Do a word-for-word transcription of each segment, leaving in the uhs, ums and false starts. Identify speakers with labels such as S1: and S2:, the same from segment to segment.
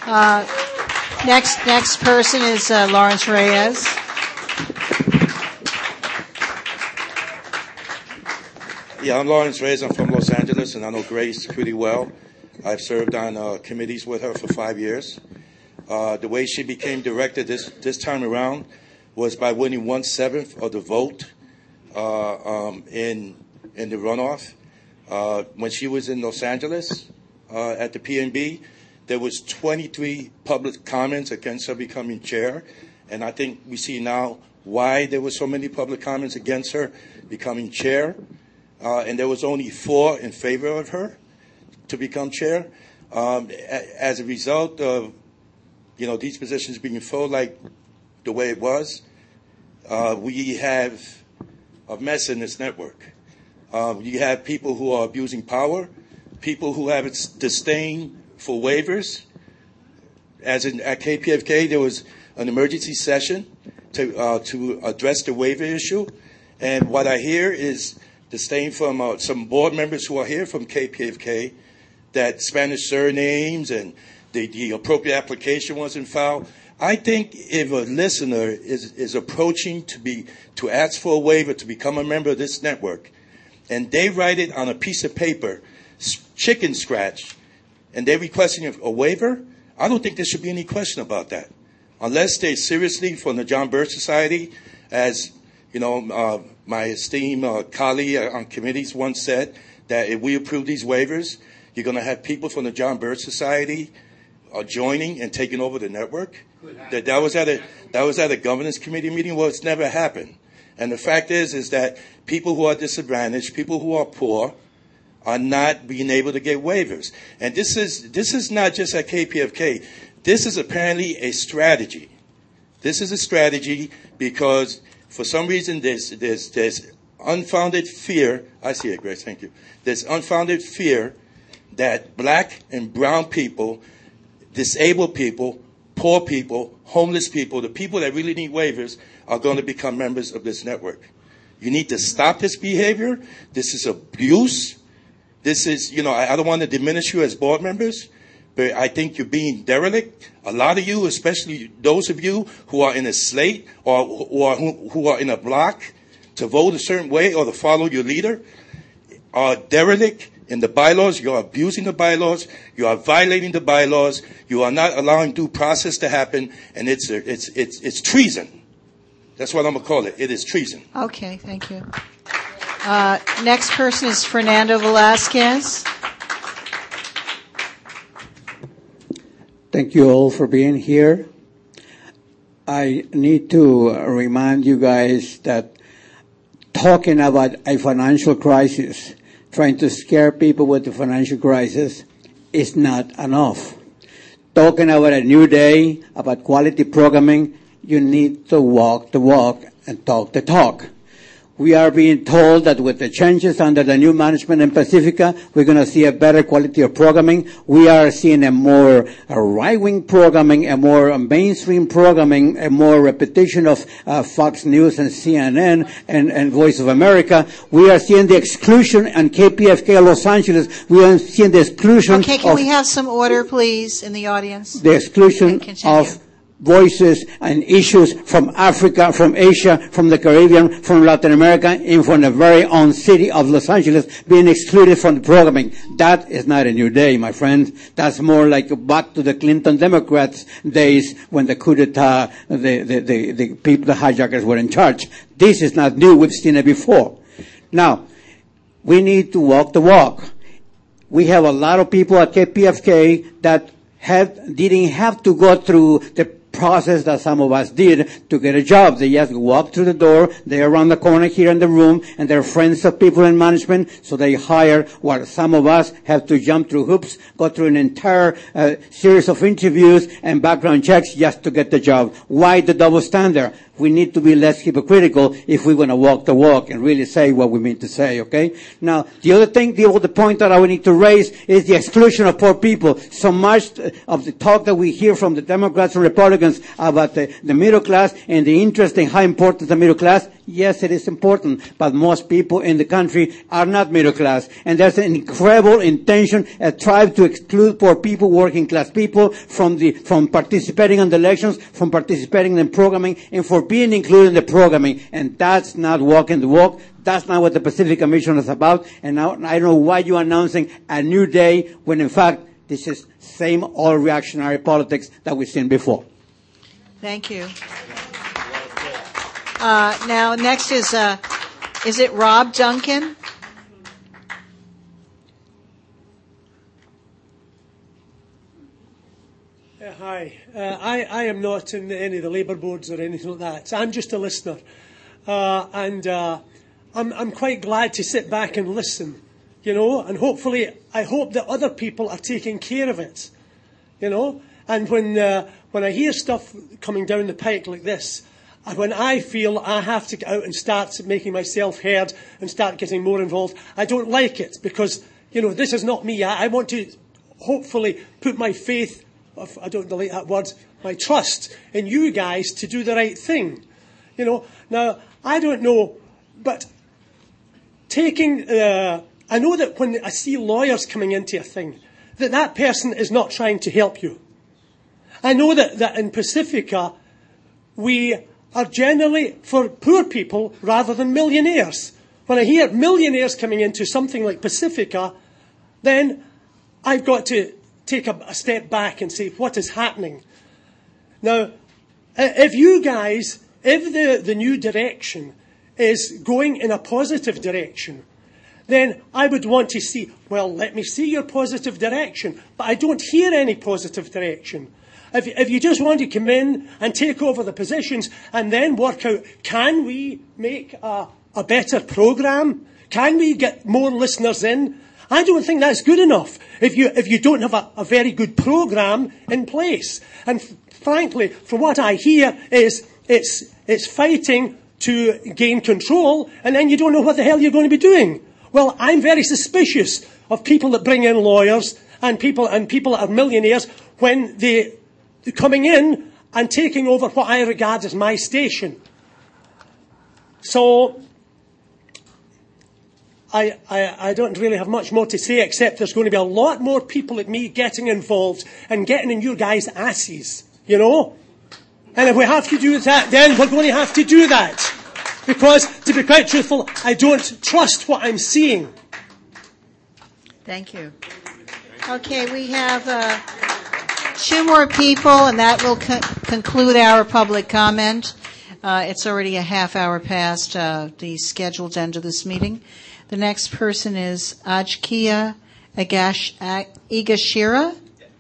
S1: Uh, next, next person is uh, Lawrence Reyes.
S2: Yeah, I'm Lawrence Reyes. I'm from Los Angeles, and I know Grace pretty well. I've served on uh, committees with her for five years. Uh, the way she became director this this time around was by winning one seventh of the vote uh, um, in in the runoff. Uh, when she was in Los Angeles uh, at the P N B, there was twenty-three public comments against her becoming chair, and I think we see now why there were so many public comments against her becoming chair. Uh, and there was only four in favor of her to become chair. Um, a, as a result of, you know, these positions being filled like the way it was, uh, we have a mess in this network. Um, you have people who are abusing power, people who have disdain for waivers. As in at K P F K, there was an emergency session to uh, to address the waiver issue, and what I hear is disdain from uh, some board members who are here from K P F K that Spanish surnames and the, the appropriate application wasn't filed. I think if a listener is, is approaching to be to ask for a waiver to become a member of this network, and they write it on a piece of paper, chicken scratch, and they're requesting a waiver, I don't think there should be any question about that. Unless they seriously, from the John Birch Society, as you know, uh, my esteemed uh, colleague on committees once said that if we approve these waivers, you're going to have people from the John Birch Society uh, joining and taking over the network. That that was at a that was at a governance committee meeting. Well, it's never happened. And the fact is, is that people who are disadvantaged, people who are poor, are not being able to get waivers. And this is this is not just at K P F K. This is apparently a strategy. This is a strategy because for some reason, there's, there's, there's unfounded fear. I see it, Grace, thank you. There's unfounded fear that black and brown people, disabled people, poor people, homeless people, the people that really need waivers are going to become members of this network. You need to stop this behavior. This is abuse. This is, you know, I, I don't want to diminish you as board members, but I think you're being derelict. A lot of you, especially those of you who are in a slate or, or who, who are in a block to vote a certain way or to follow your leader, are derelict in the bylaws. You are abusing the bylaws. You are violating the bylaws. You are not allowing due process to happen, and it's it's it's it's treason. That's what I'm gonna call it. It is treason.
S1: Okay, thank you. Uh, next person is Fernando Velasquez.
S3: Thank you all for being here. I need to remind you guys that talking about a financial crisis, trying to scare people with the financial crisis, is not enough. Talking about a new day, about quality programming, you need to walk the walk and talk the talk. We are being told that with the changes under the new management in Pacifica, we're going to see a better quality of programming. We are seeing a more a right-wing programming, a more mainstream programming, a more repetition of uh, Fox News and C N N and, and Voice of America. We are seeing the exclusion on K P F K Los Angeles. We are seeing the exclusion
S1: Okay, can
S3: of
S1: we have some order, please, in the audience?
S3: the exclusion of voices and issues from Africa, from Asia, from the Caribbean, from Latin America, and from the very own city of Los Angeles being excluded from the programming. That is not a new day, my friend. That's more like back to the Clinton Democrats days when the coup d'etat, the, the, the, the people, the hijackers were in charge. This is not new. We've seen it before. Now, we need to walk the walk. We have a lot of people at K P F K that had, didn't have to go through the process that some of us did to get a job. They just walk through the door, they're around the corner here in the room, and they're friends of people in management, so they hire what some of us have to jump through hoops, go through an entire uh, series of interviews and background checks just to get the job. Why the double standard? We need to be less hypocritical if we're going to walk the walk and really say what we mean to say, okay? Now, the other thing, the other point that I would need to raise is the exclusion of poor people. So much of the talk that we hear from the Democrats and Republicans statements about the, the middle class and the interest and how important the middle class. Yes, it is important, but most people in the country are not middle class. And there's an incredible intention, a tribe to exclude poor people, working class people from the, from participating in the elections, from participating in programming, and for being included in the programming. And that's not walking the walk. That's not what the Pacific Commission is about. And now I don't know why you're announcing a new day when in fact this is same old reactionary politics that we've seen before.
S1: Thank you. Uh, now, next is, uh, is it Rob Duncan?
S4: Uh, hi. Uh, I, I am not in any of the labour boards or anything like that. I'm just a listener. Uh, and uh, I'm, I'm quite glad to sit back and listen, you know, and hopefully I hope that other people are taking care of it, you know. And when, uh, when I hear stuff coming down the pike like this, when I feel I have to get out and start making myself heard and start getting more involved, I don't like it because, you know, this is not me. I, I want to hopefully put my faith, I don't like that word, my trust in you guys to do the right thing. You know, now, I don't know, but taking, uh, I know that when I see lawyers coming into a thing, that that person is not trying to help you. I know that, that in Pacifica, we are generally for poor people rather than millionaires. When I hear millionaires coming into something like Pacifica, then I've got to take a, a step back and say, what is happening? Now, if you guys, if the, the new direction is going in a positive direction, then I would want to see, well, let me see your positive direction. But I don't hear any positive direction. If, if you just want to come in and take over the positions and then work out, can we make a, a better programme? Can we get more listeners in? I don't think that's good enough if you, if you don't have a, a very good programme in place. And f- frankly, from what I hear, is it's, it's fighting to gain control, and then you don't know what the hell you're going to be doing. Well, I'm very suspicious of people that bring in lawyers and people, and people that are millionaires when they coming in and taking over what I regard as my station. So I, I, I don't really have much more to say except there's going to be a lot more people like me getting involved and getting in your guys' asses, you know? And if we have to do that, then we're going to have to do that. Because, to be quite truthful, I don't trust what I'm seeing.
S1: Thank you. Okay, we have uh, two more people, and that will co- conclude our public comment. Uh, it's already a half hour past uh, the scheduled end of this meeting. The next person is Ajkia Agash- Igashira.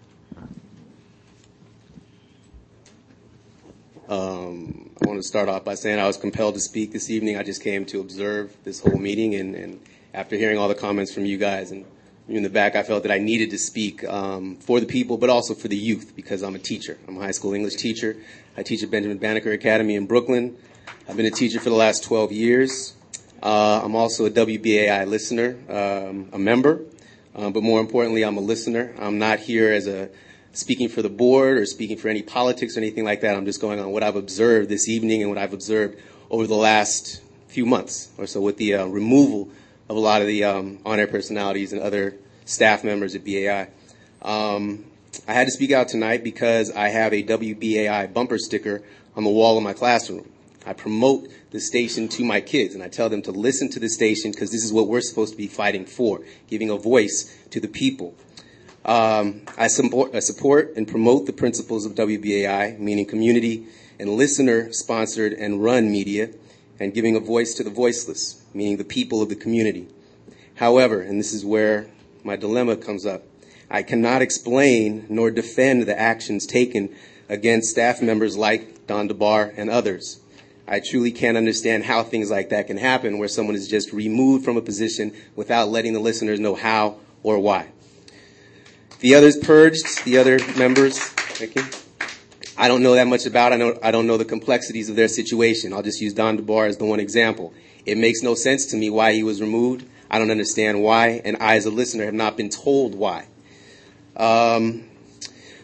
S5: Um, I want to start off by saying I was compelled to speak this evening. I just came to observe this whole meeting, and, and after hearing all the comments from you guys and you in the back, I felt that I needed to speak um, for the people, but also for the youth, because I'm a teacher. I'm a high school English teacher. I teach at Benjamin Banneker Academy in Brooklyn. I've been a teacher for the last twelve years. Uh, I'm also a W B A I listener, um, a member, um, but more importantly, I'm a listener. I'm not here as a speaking for the board or speaking for any politics or anything like that. I'm just going on what I've observed this evening and what I've observed over the last few months or so with the uh, removal of a lot of the um, on-air personalities and other staff members at B A I. Um, I had to speak out tonight because I have a W B A I bumper sticker on the wall of my classroom. I promote the station to my kids, and I tell them to listen to the station because this is what we're supposed to be fighting for, giving a voice to the people. Um, I, support, I support and promote the principles of W B A I, meaning community and listener-sponsored and run media, and giving a voice to the voiceless, meaning the people of the community. However, and this is where my dilemma comes up, I cannot explain nor defend the actions taken against staff members like Don DeBar and others. I truly can't understand how things like that can happen, where someone is just removed from a position without letting the listeners know how or why. The others purged, the other members, thank you. I don't know that much about. I know I don't know the complexities of their situation. I'll just use Don DeBar as the one example. It makes no sense to me why he was removed. I don't understand why, and I, as a listener, have not been told why. Um,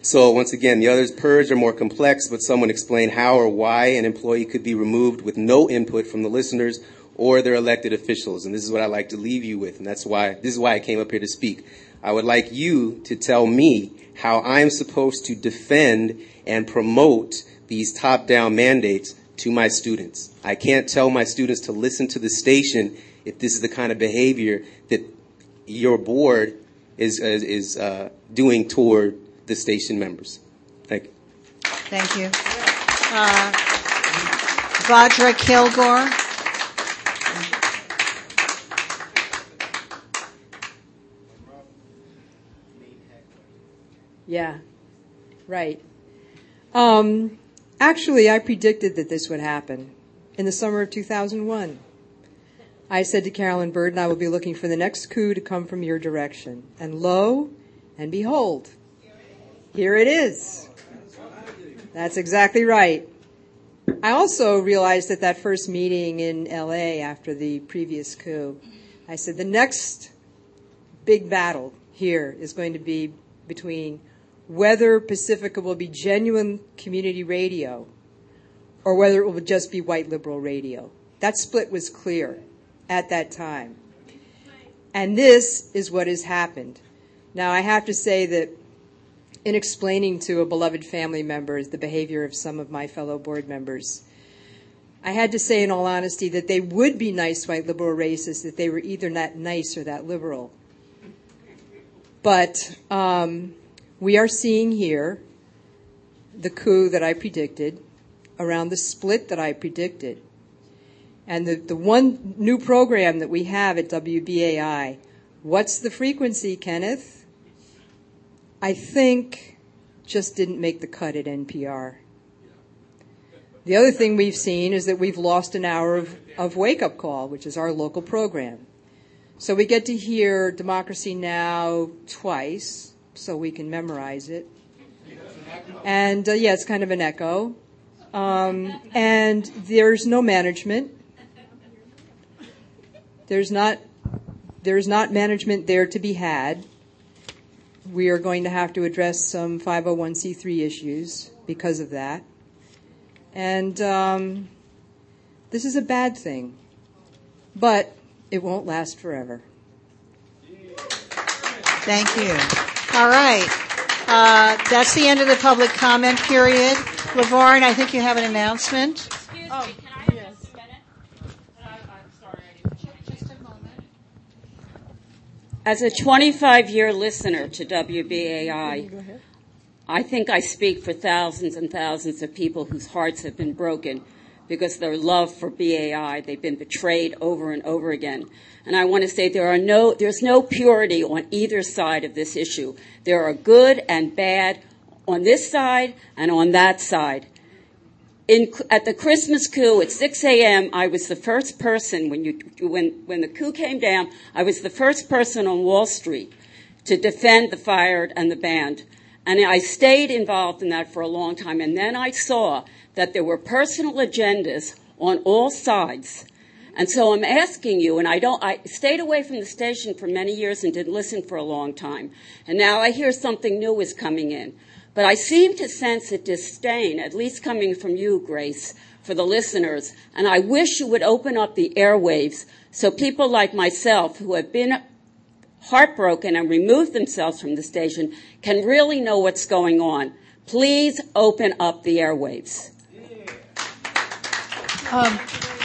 S5: So once again, the others purged are more complex, but someone explain how or why an employee could be removed with no input from the listeners or their elected officials. And this is what I'd like to leave you with, and that's why this is why I came up here to speak. I would like you to tell me how I'm supposed to defend and promote these top-down mandates to my students. I can't tell my students to listen to the station if this is the kind of behavior that your board is is, is uh, doing toward the station members. Thank you.
S1: Thank you. Uh, Vajra Kilgore.
S6: Yeah, right. Um, actually, I predicted that this would happen in the summer of two thousand one. I said to Carolyn Burden, I will be looking for the next coup to come from your direction. And lo and behold, here it is. That's exactly right. I also realized at that first meeting in L A after the previous coup, I said the next big battle here is going to be between whether Pacifica will be genuine community radio or whether it will just be white liberal radio. That split was clear at that time. And this is what has happened. Now, I have to say that in explaining to a beloved family member the behavior of some of my fellow board members, I had to say in all honesty that they would be nice white liberal racists if they were either that nice or that liberal. But um, we are seeing here the coup that I predicted, around the split that I predicted. And the, the one new program that we have at W B A I, what's the frequency, Kenneth? I think just didn't make the cut at N P R. The other thing we've seen is that we've lost an hour of, of Wake Up Call, which is our local program. So we get to hear Democracy Now! Twice, so we can memorize it. And, uh, yeah, it's kind of an echo. Um, and there's no management. There's not, there's not management there to be had. We are going to have to address some five oh one c three issues because of that. And um, this is a bad thing. But it won't last forever.
S1: Thank you. All right. Uh, that's the end of the public comment period. LaVarn, I think you have an announcement.
S7: Excuse oh, me, can I have yes. just a minute? I, I'm sorry, I didn't. Just a moment. As a twenty-five-year listener to W B A I, I think I speak for thousands and thousands of people whose hearts have been broken because their love for B A I, they've been betrayed over and over again. And I want to say there are no, there's no purity on either side of this issue. There are good and bad on this side and on that side. In, at the Christmas coup at six a.m., I was the first person, when, you, when, when the coup came down, I was the first person on Wall Street to defend the fired and the banned. And I stayed involved in that for a long time. And then I saw that there were personal agendas on all sides. And so I'm asking you, and I don't, I stayed away from the station for many years and didn't listen for a long time. And now I hear something new is coming in. But I seem to sense a disdain, at least coming from you, Grace, for the listeners. And I wish you would open up the airwaves so people like myself who have been heartbroken and removed themselves from the station can really know what's going on. Please open up the airwaves.
S8: Um,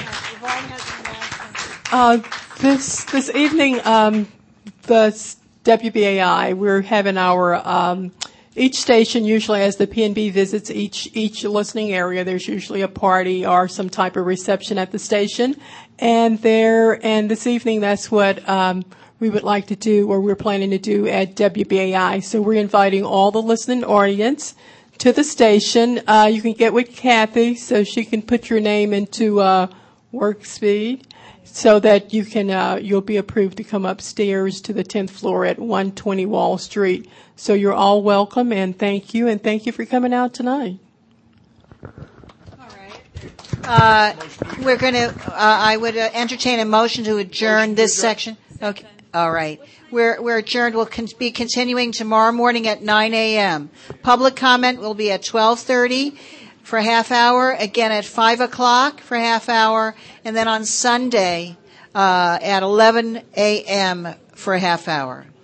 S8: uh, this this evening, um, the W B A I, we're having our um, each station usually, as the P N B visits each each listening area, there's usually a party or some type of reception at the station, and there and this evening that's what um, we would like to do, or we're planning to do at W B A I. So we're inviting all the listening audience to the station. Uh, you can get with Kathy so she can put your name into uh, work speed so that you can uh, you'll be approved to come upstairs to the tenth floor at one twenty Wall Street. So you're all welcome, and thank you, and thank you for coming out tonight.
S1: All right. Uh, we're going to. Uh, I would uh, entertain a motion to adjourn this section. Okay. All right. We're, we're adjourned. We'll con- be continuing tomorrow morning at nine a.m. Public comment will be at twelve thirty for a half hour, again at five o'clock for a half hour, and then on Sunday uh, at eleven a.m. for a half hour.